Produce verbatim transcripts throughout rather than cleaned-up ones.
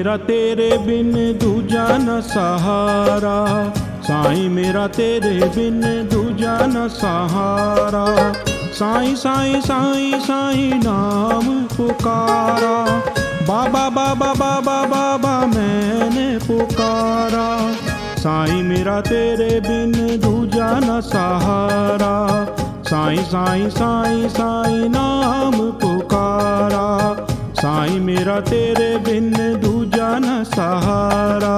मेरा तेरे बिन दूजा न सहारा, साईं मेरा तेरे बिन दूजा न सहारा। साईं साईं साईं साईं नाम पुकारा, बाबा बाबा बाबा बाबा मैंने पुकारा। साईं मेरा तेरे बिन दूजा न सहारा, साईं साईं साईं साईं नाम पुकारा। साईं मेरा तेरे बिन दूजा न सहारा।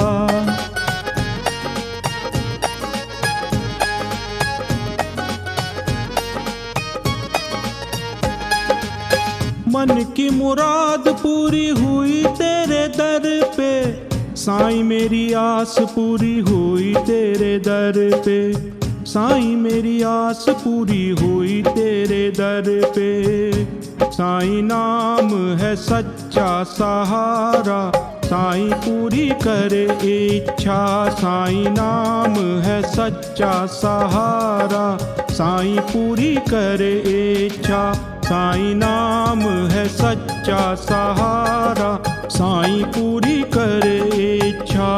मन की मुराद पूरी हुई तेरे दर पे, साईं मेरी आस पूरी हुई तेरे दर पे। साईं मेरी आस पूरी हुई तेरे दर पे। साईं नाम है सच्चा सहारा, साईं पूरी करे इच्छा। साईं नाम है सच्चा सहारा, साईं पूरी करे इच्छा। साईं नाम है सच्चा सहारा, साईं पूरी करे इच्छा।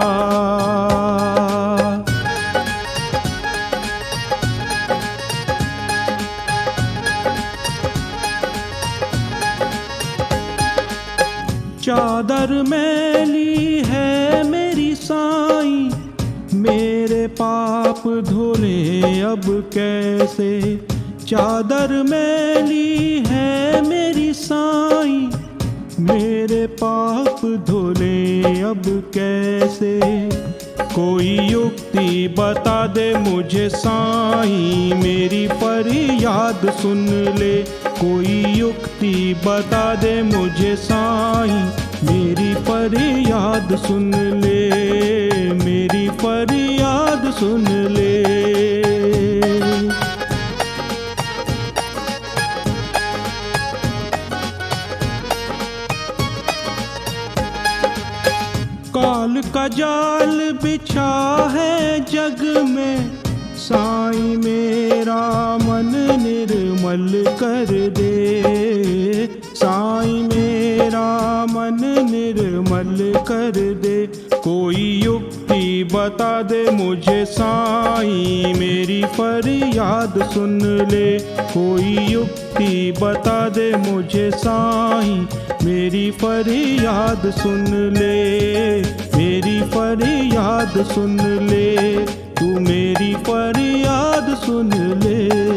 चादर मैली है मेरी साईं, मेरे पाप धोले अब कैसे। चादर मैली है मेरी साईं, मेरे पाप धोले अब कैसे। कोई युक्ति बता दे मुझे साईं, मेरी फरियाद सुन ले। कोई युक्ति बता दे मुझे साईं, मेरी फरियाद सुन ले। मेरी फरियाद सुन ले। काल का जाल बिछा है जग में, साईं मेरा मन निर्मल कर दे। साईं मेरा मन निर्मल कर दे। कोई युक्ति बता दे मुझे साईं, मेरी फरियाद सुन ले। कोई युक्ति बता दे मुझे साईं, मेरी फरियाद सुन ले। मेरी फरियाद सुन ले, तू मेरी फरियाद सुन ले।